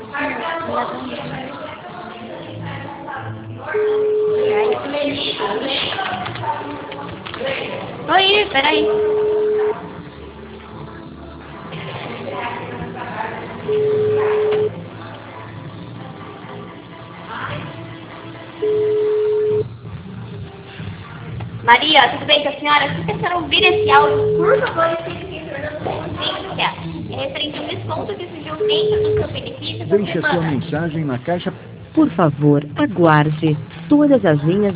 Oi, peraí. Maria, tudo bem com a senhora? Se a senhora ouvir esse áudio, por favor, esteja retornando com urgência. É referente ao desconto que surgiu dentro do seu benefício. Deixe a sua mensagem na caixa. Por favor, aguarde. Todas as linhas